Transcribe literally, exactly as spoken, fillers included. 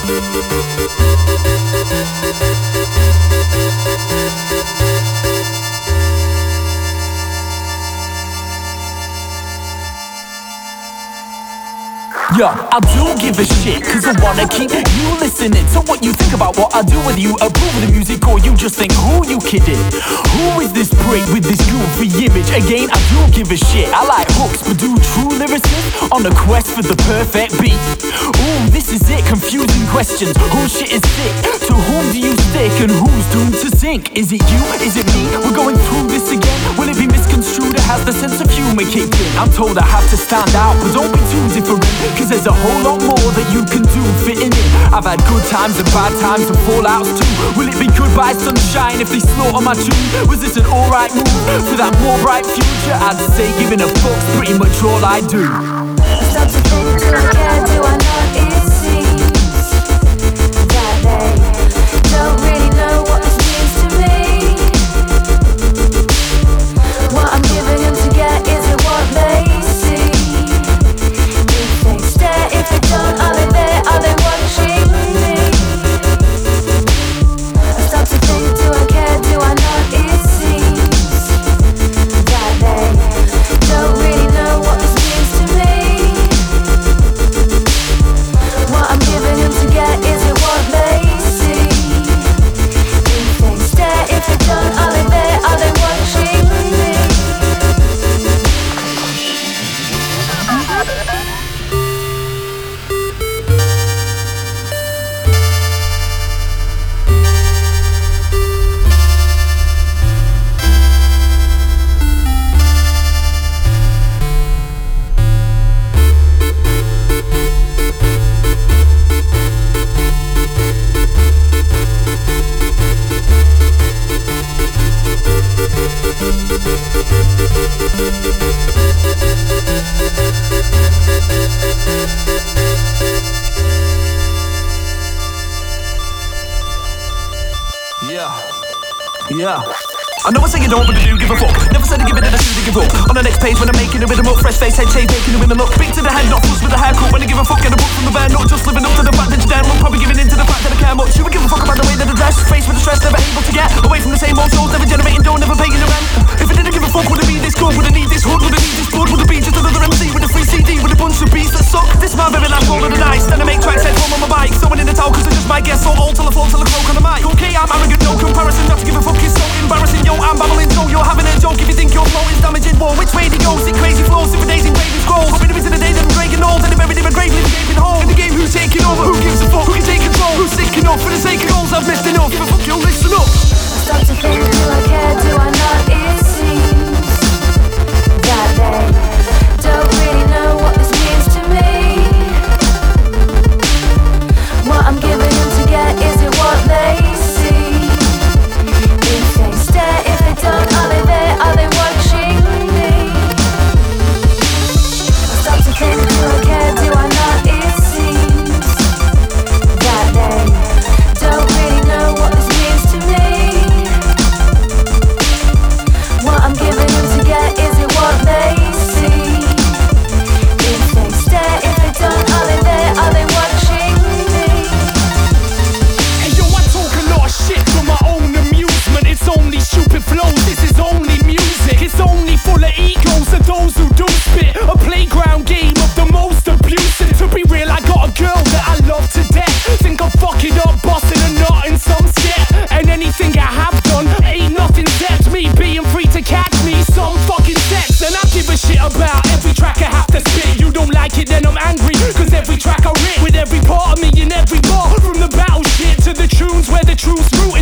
Yeah, I do give a shit, cause I wanna keep you listening to what you think about what I do. Whether you approve of the music or you just think, who you kidding? Who is this prick with this goofy image? Again, I do give a shit. I like hooks, but do true lyricists on a quest for the perfect beat? Ooh, this is it, confusing questions. Whose shit is sick? To whom do you stick and who's doomed to sink? Is it you? Is it me? We're going through this again. Will it be misconstrued or has the sense of humor kicked in? I'm told I have to stand out, but don't be too different, cause there's a whole lot more that you can do fitting in. I've had good times and bad times and fallouts too. Will it be goodbye sunshine if they slaughter my tune? Was this an alright move for that more bright future? I'd say giving a fuck's pretty much all I do. Stop to think, do I care, do I not? It seems that they don't really know what this means to me. What I'm giving them to get isn't what they see. If they stare, if they don't, are they there, are they watching me? Stop to think, do I care, do I not? It seems that they don't really know what this means to me. What I'm giving them to get isn't what they see. If they stare, if they don't, are they there, are they watching me? Yeah, yeah. I know I say you don't, but I do give a fuck. Never said I give it, then I should give up. On the next page when I'm making a rhythm up, fresh face, head shave, making a rhythm look. Big to the head, not fuss with a haircut. When I give a fuck, get a book from the band, not just living up to the fact that you're down. I'm probably giving in to the fact that I care much. You would give a fuck about the way that I dress, face with the stress, never able to get away from the same old shows, never generating dough, never paying the rent. If I didn't give a fuck, would it be this good? Would it need this hood? Would it need this blood? Would it be just another M C with a free C D with a bunch of beats that suck? This my very last roll of the dice. Then I make tracks, head home on my bike, someone in the towel, cause I just might get so old till I fall till I croak on the mic. Okay, I'm arrogant, no comparison, not to give a fuck, it's so embarrassing. Yo, I'm babbling, so you're having a joke if you think your flow is damaging. Whoa, which way do you go? See crazy flows, see for days engraving scrolls. Hoping to be to the day that I'm breaking old, and they're buried in my grave, leaving gaping hole. In the game, who's taking over? Who gives a fuck? Who can take control? Who's sick enough for the sake of goals? I've missed enough. Give a fuck, yo, listen up. Stop to think, do I care, do I not? It seems that they don't really know what this means to me. What I'm giving them to get isn't what they see. If they stare, if they don't, are they there, are they watching me? Stop to think, do I care, do I not? It seems that they don't really know what this means to me. What I'm giving them to get isn't what they see. If they stare, if they don't, are they there, are they watching me? Hey yo, I talk a lot of shit for my own amusement. It's only stupid flows, this is only music. It's only full of egos of those who do spit. A playground game of the most abusive. To be real, I got a girl that I love to death. Think I'm fucking up, busting a nut in some step. And anything I have done ain't nothing except me being free to catch me some fucking sex. And I give a shit about every track I have to spit. You don't like it, then I'm angry, cause every track I rip with every part of me in every bar. From the battle shit to the tunes where the truth's rooted.